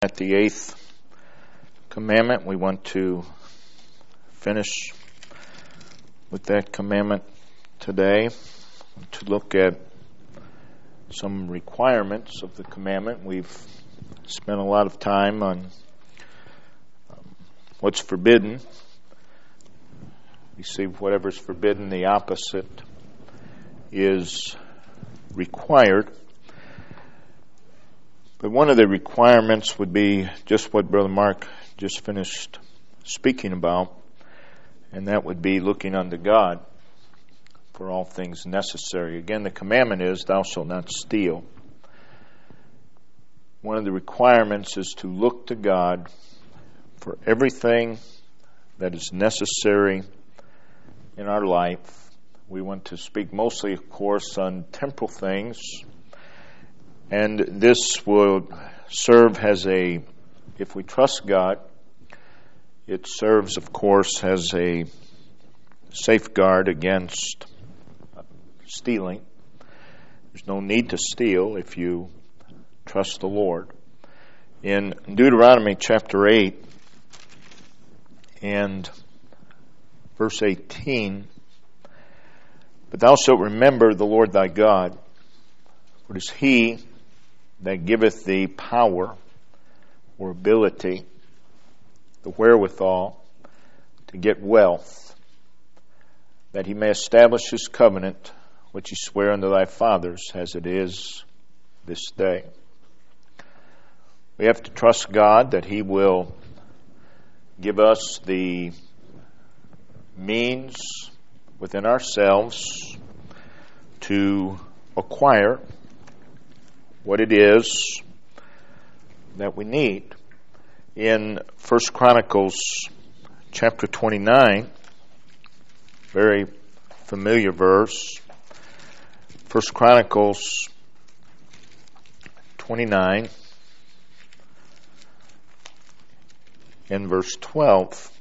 At the eighth commandment, we want to finish with that commandment today. To look at some requirements of the commandment. We've spent a lot of time on what's forbidden. We see whatever's forbidden, the opposite is required. But one of the requirements would be just what Brother Mark just finished speaking about, and that would be looking unto God for all things necessary. Again, the commandment is, thou shalt not steal. One of the requirements is to look to God for everything that is necessary in our life. We want to speak mostly, of course, on temporal things. And this will serve as if we trust God, it serves, of course, as a safeguard against stealing. There's no need to steal if you trust the Lord. In Deuteronomy chapter 8 and verse 18, but thou shalt remember the Lord thy God, for it is He that giveth thee power or ability, the wherewithal to get wealth, that He may establish His covenant, which He sware unto thy fathers, as it is this day. We have to trust God that He will give us the means within ourselves to acquire what it is that we need. In 1 Chronicles chapter 29, very familiar verse, 1 Chronicles 29 and verse 12.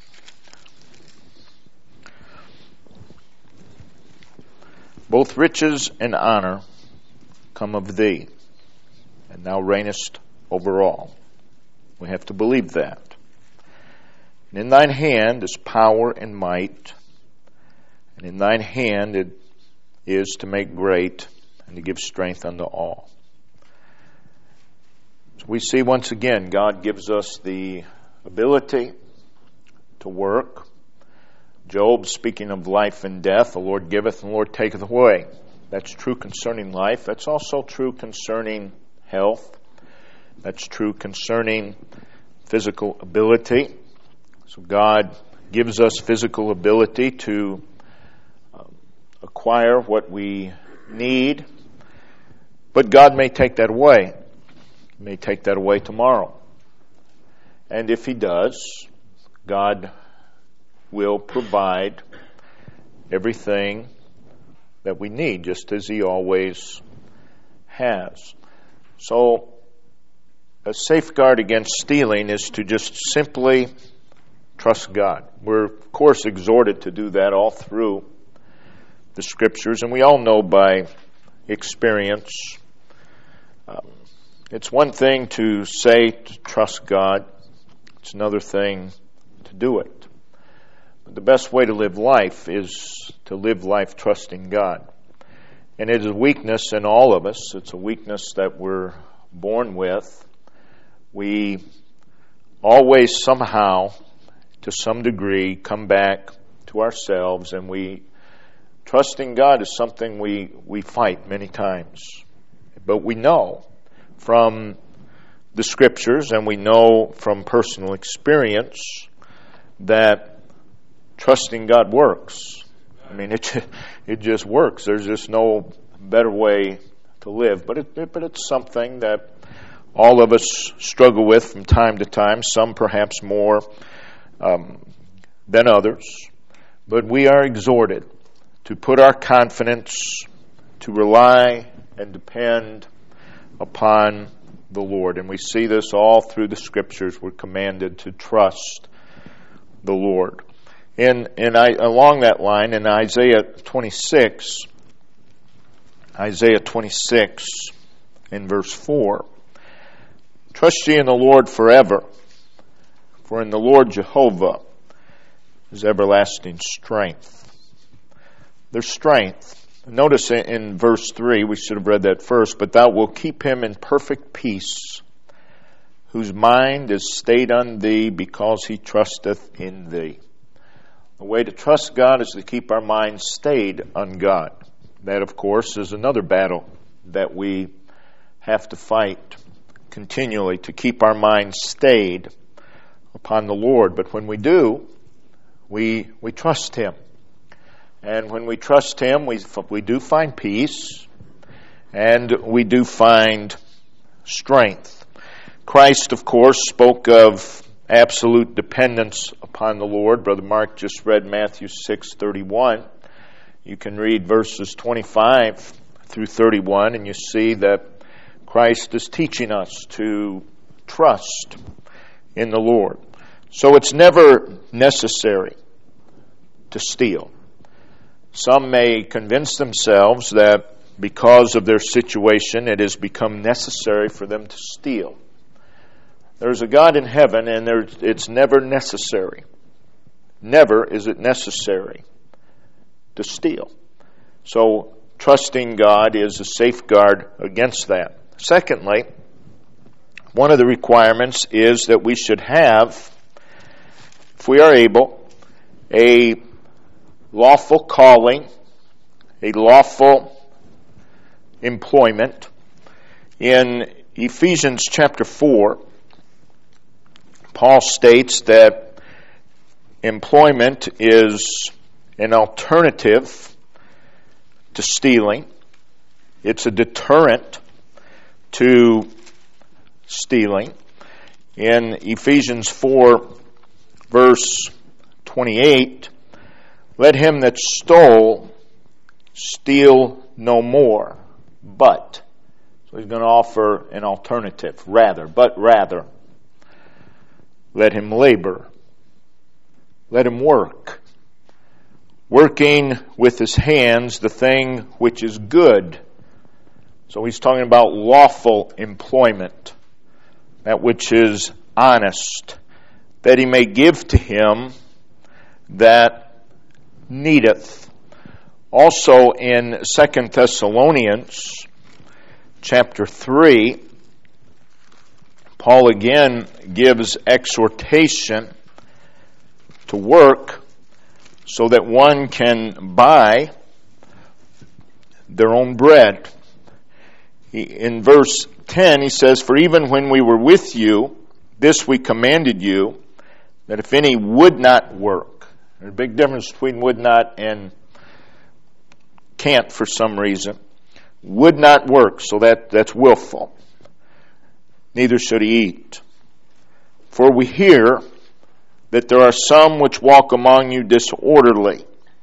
Both riches and honor come of thee, and thou reignest over all. We have to believe that. And in thine hand is power and might, and in thine hand it is to make great and to give strength unto all. So we see once again God gives us the ability to work. Job, speaking of life and death, the Lord giveth and the Lord taketh away. That's true concerning life. That's also true concerning health. That's true concerning physical ability. So God gives us physical ability to acquire what we need. But God may take that away. He may take that away tomorrow. And if He does, God will provide everything that we need, just as He always has. So, a safeguard against stealing is to just simply trust God. We're, of course, exhorted to do that all through the Scriptures, and we all know by experience. It's one thing to say to trust God. It's another thing to do it. The best way to live life is to live life trusting God. And it is a weakness in all of us. It's a weakness that we're born with. We always somehow, to some degree, come back to ourselves, and trusting God is something we fight many times. But we know from the Scriptures, and we know from personal experience, that trusting God works. I mean, it just works. There's just no better way to live. But it's something that all of us struggle with from time to time, some perhaps more than others. But we are exhorted to put our confidence, to rely and depend upon the Lord. And we see this all through the Scriptures. We're commanded to trust the Lord. Along that line, in Isaiah 26 in verse 4, Trust ye in the Lord forever, for in the Lord Jehovah is everlasting strength. There's strength. Notice in verse 3, we should have read that first, but thou wilt keep him in perfect peace, whose mind is stayed on thee, because he trusteth in thee. The way to trust God is to keep our minds stayed on God. That, of course, is another battle that we have to fight continually, to keep our minds stayed upon the Lord. But when we do, we trust Him. And when we trust Him, we do find peace, and we do find strength. Christ, of course, spoke of absolute dependence upon the Lord. Brother Mark just read Matthew 6:31. You can read verses 25 through 31, and you see that Christ is teaching us to trust in the Lord. So it's never necessary to steal. Some may convince themselves that because of their situation, it has become necessary for them to steal. There's a God in heaven, and it's never necessary. Never is it necessary to steal. So trusting God is a safeguard against that. Secondly, one of the requirements is that we should have, if we are able, a lawful calling, a lawful employment. In Ephesians chapter 4, Paul states that employment is an alternative to stealing. It's a deterrent to stealing. In Ephesians 4, verse 28, let him that stole steal no more, but. So he's going to offer an alternative. Rather, let him labor. Let him work. Working with his hands the thing which is good. So he's talking about lawful employment, that which is honest, that he may give to him that needeth. Also in 2 Thessalonians chapter 3, Paul again gives exhortation to work so that one can buy their own bread. In verse 10, he says, for even when we were with you, this we commanded you, that if any would not work. There's a big difference between would not and can't for some reason. Would not work, so that's willful. Neither should he eat. For we hear that there are some which walk among you disorderly.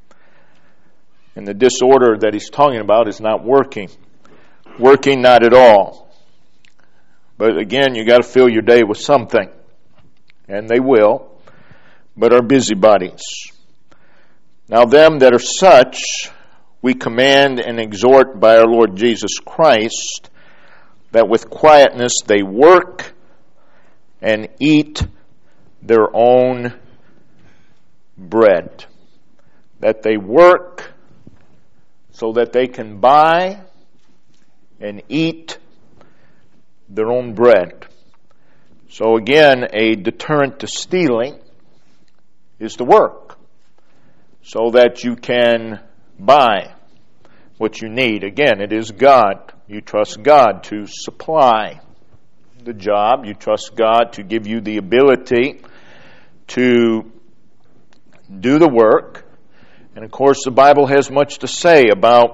And the disorder that he's talking about is not working. Working not at all. But again, you got to fill your day with something. And they will, but are busybodies. Now them that are such, we command and exhort by our Lord Jesus Christ, that with quietness they work and eat their own bread. That they work so that they can buy and eat their own bread. So again, a deterrent to stealing is to work so that you can buy what you need. Again, it is God. You trust God to supply the job. You trust God to give you the ability to do the work. And of course, the Bible has much to say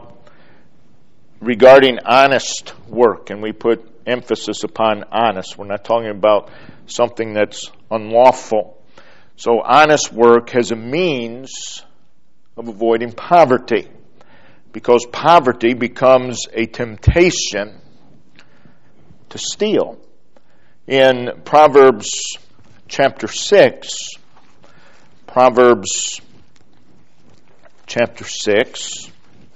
regarding honest work, and we put emphasis upon honest. We're not talking about something that's unlawful. So honest work has a means of avoiding poverty, because poverty becomes a temptation to steal. In Proverbs chapter 6,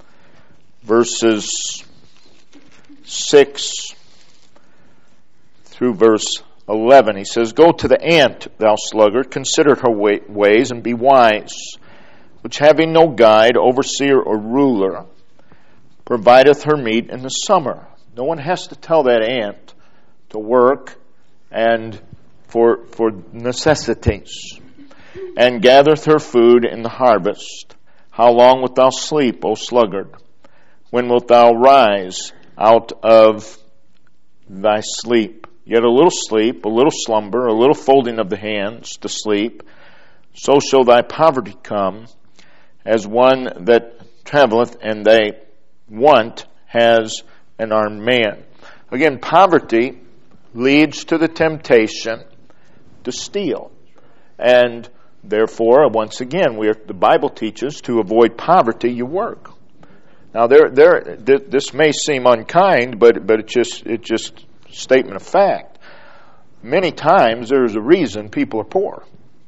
verses 6 through verse 11. He says, Go to the ant, thou sluggard, consider her ways, and be wise, which having no guide, overseer, or ruler, provideth her meat in the summer. No one has to tell that ant to work and for necessities, and gathereth her food in the harvest. How long wilt thou sleep, O sluggard? When wilt thou rise out of thy sleep? Yet a little sleep, a little slumber, a little folding of the hands to sleep, so shall thy poverty come, as one that traveleth, and thy want has an armed man. Again, poverty leads to the temptation to steal. And therefore, once again, the Bible teaches to avoid poverty, you work. Now, this may seem unkind, but it's just a statement of fact. Many times there's a reason people are poor.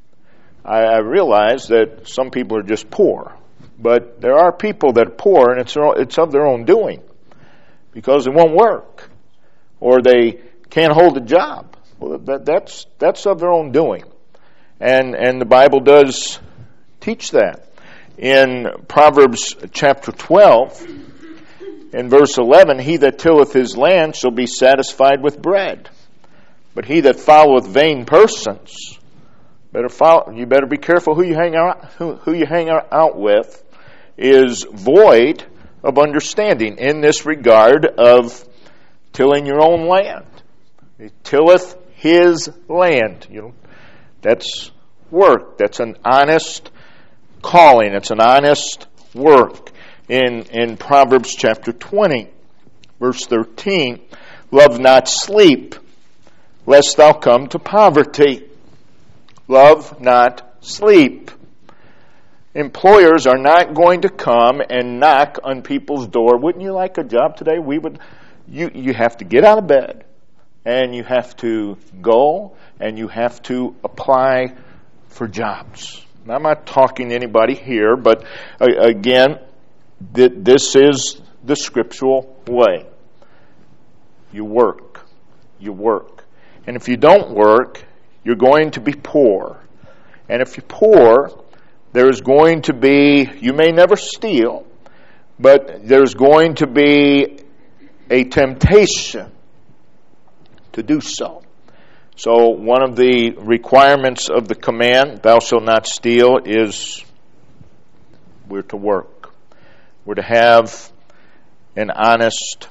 I realize that some people are just poor, but there are people that are poor, and it's of their own doing, because they won't work, or they can't hold a job. Well, that's of their own doing, and the Bible does teach that. In Proverbs chapter 12, in verse 11, he that tilleth his land shall be satisfied with bread, but he that followeth vain persons, you better be careful who you hang out with, is void of understanding in this regard of tilling your own land. He tilleth his land. That's work. That's an honest calling. It's an honest work. In Proverbs chapter 20, verse 13, love not sleep, lest thou come to poverty. Love not sleep. Employers are not going to come and knock on people's door. Wouldn't you like a job today? You have to get out of bed, and you have to go, and you have to apply for jobs. Now, I'm not talking to anybody here, but again, this is the scriptural way. You work. You work. And if you don't work, you're going to be poor. And if you're poor, there's going to be, you may never steal, but there's going to be a temptation to do so. So one of the requirements of the command, thou shalt not steal, is we're to work. We're to have an honest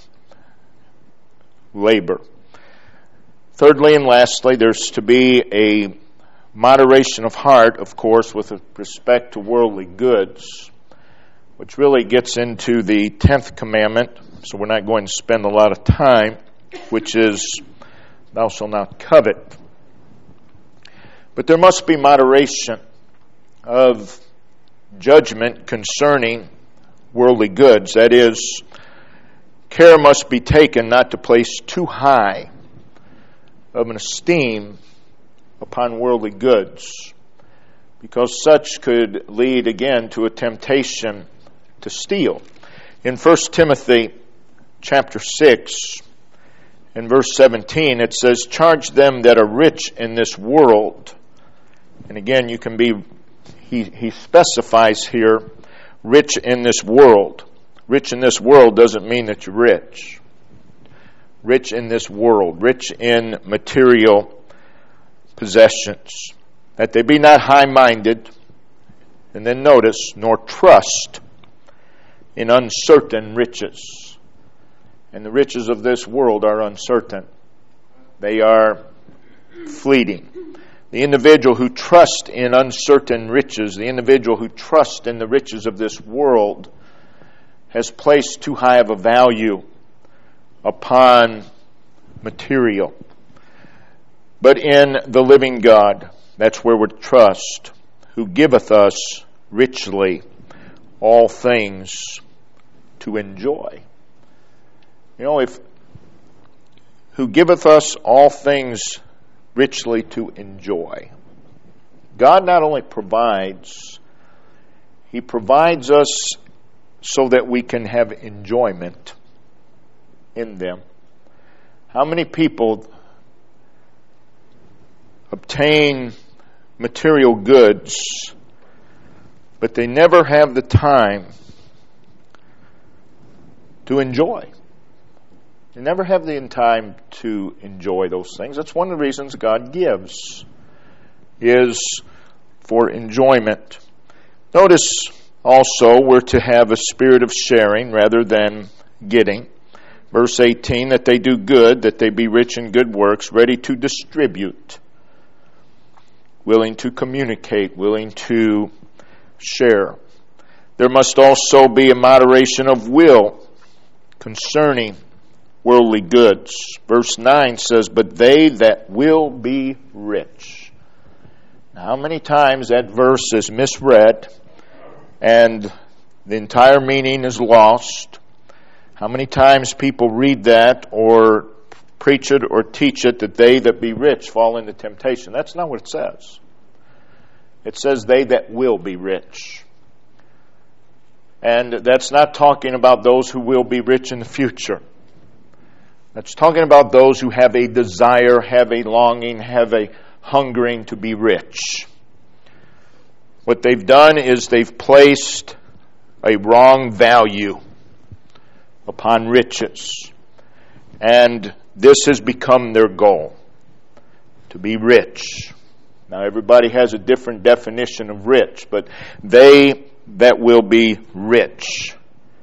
labor. Thirdly and lastly, there's to be a moderation of heart, of course, with respect to worldly goods, which really gets into the 10th commandment, so we're not going to spend a lot of time, which is, thou shalt not covet. But there must be moderation of judgment concerning worldly goods. That is, care must be taken not to place too high of an esteem upon worldly goods, because such could lead again to a temptation to steal. In 1 Timothy chapter 6, in verse 17, it says, charge them that are rich in this world. And again, you can be, he specifies here, rich in this world. Rich in this world doesn't mean that you're rich. Rich in this world, rich in material possessions. That they be not high-minded, and then notice, nor trust in uncertain riches. And the riches of this world are uncertain. They are fleeting. The individual who trusts in uncertain riches, the individual who trusts in the riches of this world, has placed too high of a value upon material. But in the living God, that's where we're to trust, who giveth us richly all things to enjoy. Who giveth us all things richly to enjoy. God not only provides, He provides us so that we can have enjoyment in them. How many people obtain material goods, but they never have the time to enjoy. They never have the time to enjoy those things. That's one of the reasons God gives, is for enjoyment. Notice also we're to have a spirit of sharing rather than getting. Verse 18, that they do good, that they be rich in good works, ready to distribute, willing to communicate, willing to share. There must also be a moderation of will concerning worldly goods. Verse 9 says, but they that will be rich. Now, how many times that verse is misread and the entire meaning is lost? How many times people read that or preach it or teach it that they that be rich fall into temptation? That's not what it says. It says they that will be rich. And that's not talking about those who will be rich in the future. That's talking about those who have a desire, have a longing, have a hungering to be rich. What they've done is they've placed a wrong value upon riches. And this has become their goal, to be rich. Now everybody has a different definition of rich, but they that will be rich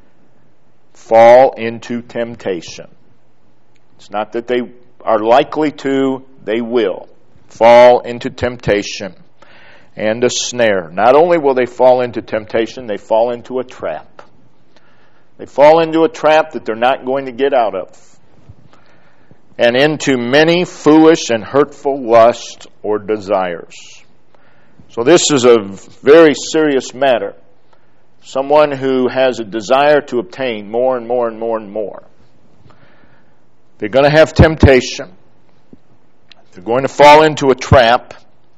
fall into temptation. It's not that they are likely to, they will fall into temptation and a snare. Not only will they fall into temptation, they fall into a trap. They fall into a trap that they're not going to get out of. And into many foolish and hurtful lusts or desires. So this is a very serious matter. Someone who has a desire to obtain more and more and more and more. They're going to have temptation. They're going to fall into a trap.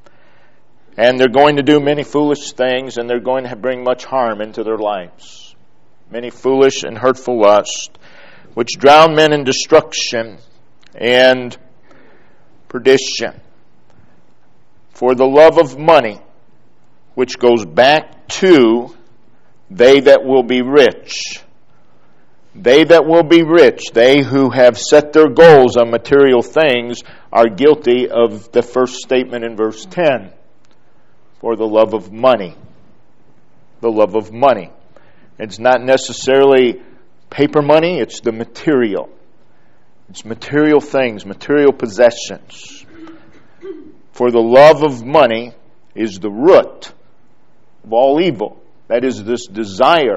And they're going to do many foolish things, and they're going to bring much harm into their lives. Many foolish and hurtful lusts, which drown men in destruction and perdition. For the love of money, which goes back to they that will be rich. They that will be rich, they who have set their goals on material things, are guilty of the first statement in verse 10. For the love of money. The love of money. It's not necessarily paper money, it's the material. It's material things, material possessions. For the love of money is the root of all evil. That is, this desire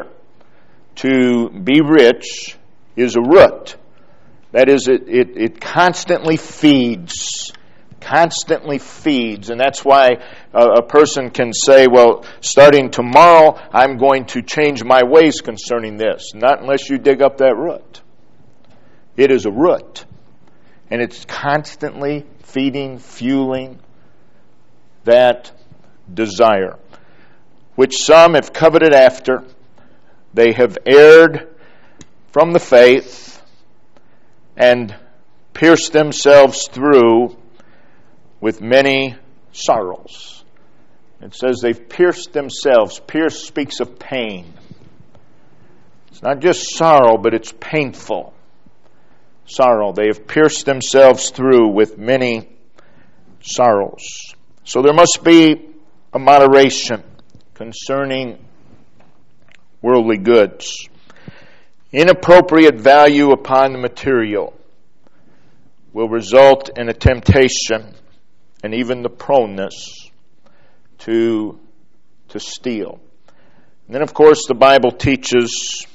to be rich is a root. That is, it constantly feeds. Constantly feeds. And that's why a person can say, well, starting tomorrow, I'm going to change my ways concerning this. Not unless you dig up that root. It is a root. And it's constantly feeding, fueling that desire, which some have coveted after. They have erred from the faith and pierced themselves through with many sorrows. It says they've pierced themselves. Pierce speaks of pain. It's not just sorrow, but it's painful sorrow. They have pierced themselves through with many sorrows. So there must be a moderation concerning worldly goods. Inappropriate value upon the material will result in a temptation and even the proneness to steal. And then, of course, the Bible teaches,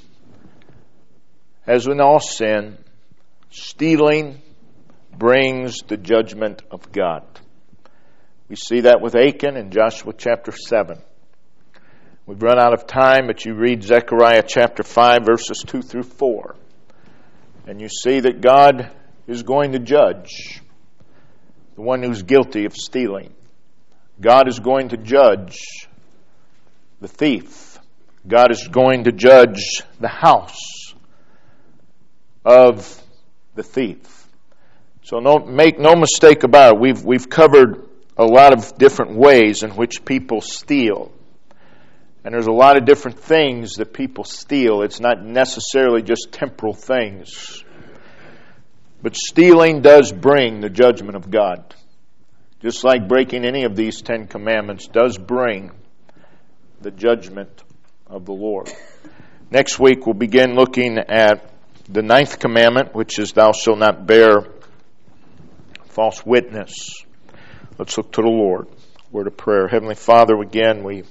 as in all sin, stealing brings the judgment of God. We see that with Achan in Joshua chapter 7. We've run out of time, but you read Zechariah chapter 5, verses 2 through 4. And you see that God is going to judge the one who's guilty of stealing. God is going to judge the thief. God is going to judge the house of the thief. So make no mistake about it. We've covered a lot of different ways in which people steal. And there's a lot of different things that people steal. It's not necessarily just temporal things. But stealing does bring the judgment of God. Just like breaking any of these 10 commandments does bring the judgment of the Lord. Next week we'll begin looking at the 9th commandment, which is thou shalt not bear false witness. Let's look to the Lord. Word of prayer. Heavenly Father, again, we